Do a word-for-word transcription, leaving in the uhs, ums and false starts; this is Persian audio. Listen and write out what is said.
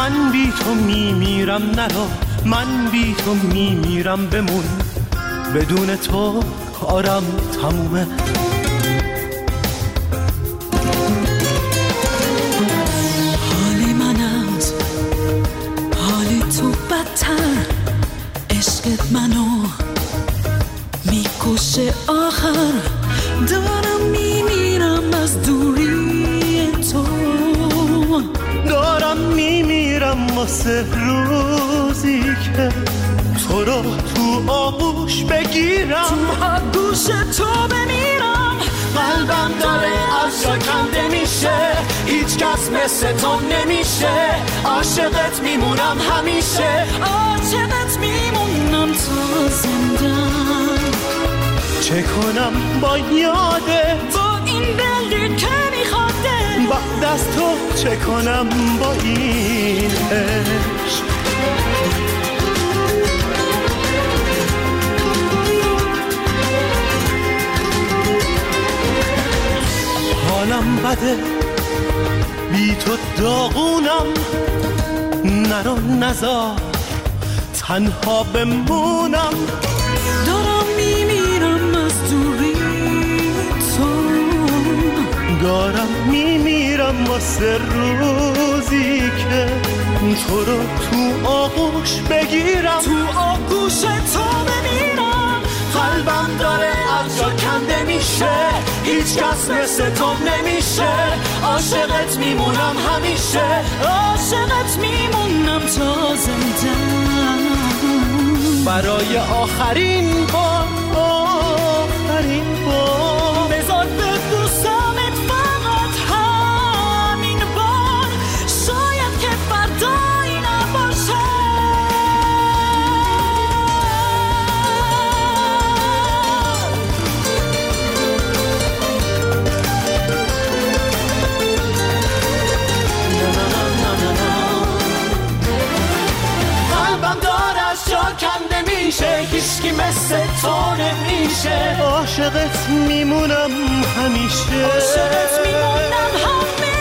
من بی تو میمیرم نرا، من بی تو میمیرم بمون، بدون تو کارم تمومه. حالی من از حالی تو بدتر، عشقت منو میکشه آخر، دارم میمیرم از دوری تو، دارم میمیرم واسه روزی که تو رو تو آغوش بگیرم، تو آغوش تو بمیرم. قلبم داره از جا کنده میشه، هیچ کس مثل تو نمیشه، عاشقت میمونم همیشه، عاشقت میمونم تا زندان. چه کنم با یادت، با این دلی که میخواده، بعد از تو چه کنم با این عشق. حالم بده بی تو داغونم، نرو نزار تنها بمونم، دارم میمیرم از دوری تو، دارم میمیرم واسه روزی که تو رو تو آغوش بگیرم، تو آغوش تو بمیرم. قلبم داره از جا کنده میشه، هیچ کس مثل تو نمیشه، عاشقت میمونم همیشه، عاشقت میمونم تا زندان. برای آخرین بار، آخرین بار بذار ببوسمت فقط همین بار، شاید که فردایی نباشه. قلبم داره از جا کنده میشه، هیچکی مثل تو نمیشه، عاشقت میمونم همیشه، عاشقت میمونم همیشه.